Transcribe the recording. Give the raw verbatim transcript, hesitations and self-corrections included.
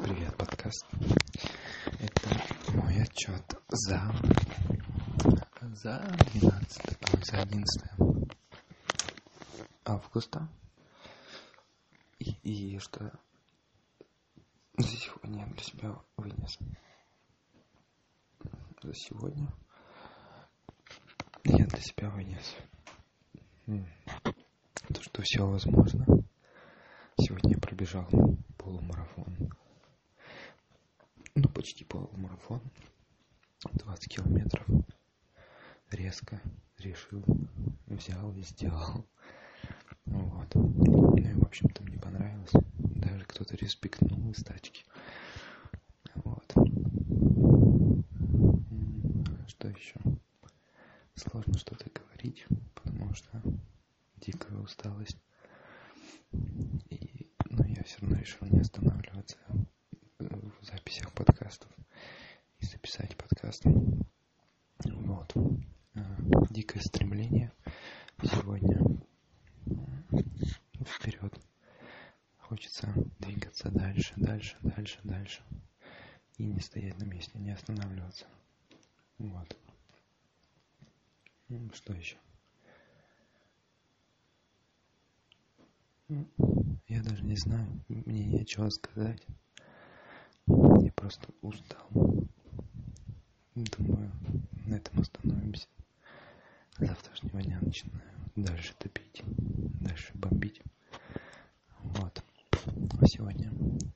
Привет, подкаст. Это мой отчет за за двенадцатое, ой, за одиннадцатое августа. И, и что за сегодня я для себя вынес. За сегодня я для себя вынес то, что все возможно. Сегодня я пробежал полумарафон. Ну, почти полумарафон. двадцать километров. Резко решил, взял и сделал. Вот. Ну и, в общем-то, мне понравилось. Даже кто-то респектнул из тачки. Вот. Что еще? Сложно что-то говорить, потому что дикая усталость. И, ну, я все равно решил не останавливаться в записях подкастов и записать подкаст. Вот. Дикое стремление сегодня вперед. Хочется двигаться дальше, дальше, дальше, дальше. И не стоять на месте, не останавливаться. Вот. Что еще? Я даже не знаю, мне нечего сказать. Я просто устал. Думаю, на этом остановимся. С завтрашнего дня начинаю дальше топить, дальше бомбить. Вот. А сегодня